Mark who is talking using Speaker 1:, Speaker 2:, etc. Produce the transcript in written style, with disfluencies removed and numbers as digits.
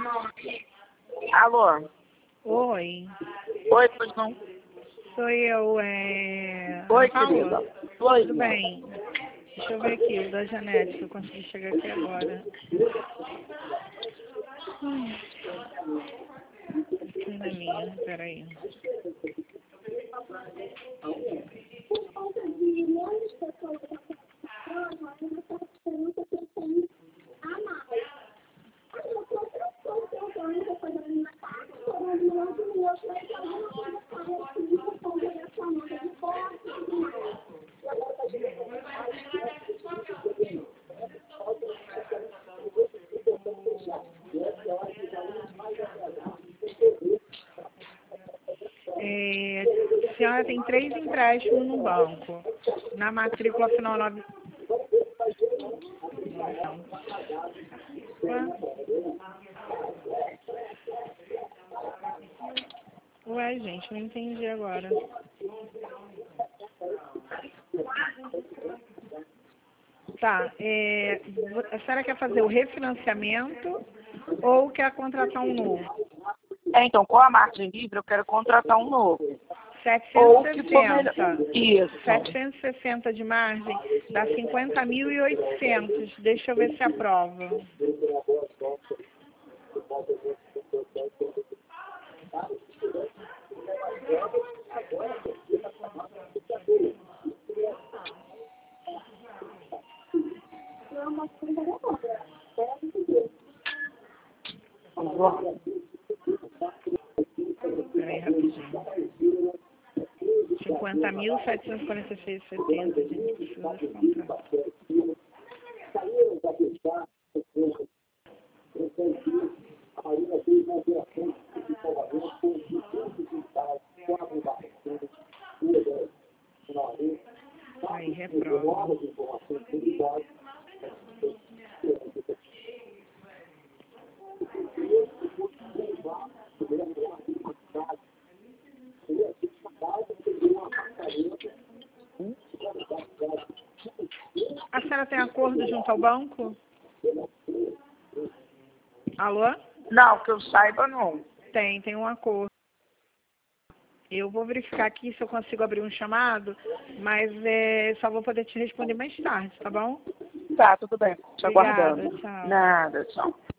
Speaker 1: Alô?
Speaker 2: Oi,
Speaker 1: Oi, pois não?
Speaker 2: sou eu,
Speaker 1: Oi,
Speaker 2: Paula?
Speaker 1: querida. Oi.
Speaker 2: Tudo bem? Deixa eu ver aqui, o da Janete, se eu consegui chegar aqui agora. Aqui na minha, peraí. A senhora tem 3 empréstimos no banco. Na matrícula final 9... Ué, gente, não entendi agora. Tá, a senhora quer fazer o refinanciamento ou quer contratar um novo?
Speaker 1: Então, com a margem livre, eu quero contratar um novo. Ou que for melhor.
Speaker 2: 760.
Speaker 1: Isso.
Speaker 2: 760 de margem dá 50.800. Deixa eu ver se aprova. Peraí, rapidinho. 50.746,70 de precisa desse contrato. Aí, reprova. A senhora tem acordo junto ao banco? Alô?
Speaker 1: Não, que eu saiba, não.
Speaker 2: Tem um acordo. Eu vou verificar aqui se eu consigo abrir um chamado, mas só vou poder te responder mais tarde, tá bom?
Speaker 1: Tá, tudo bem. Te
Speaker 2: Obrigada,
Speaker 1: aguardando.
Speaker 2: tchau.
Speaker 1: Nada, tchau.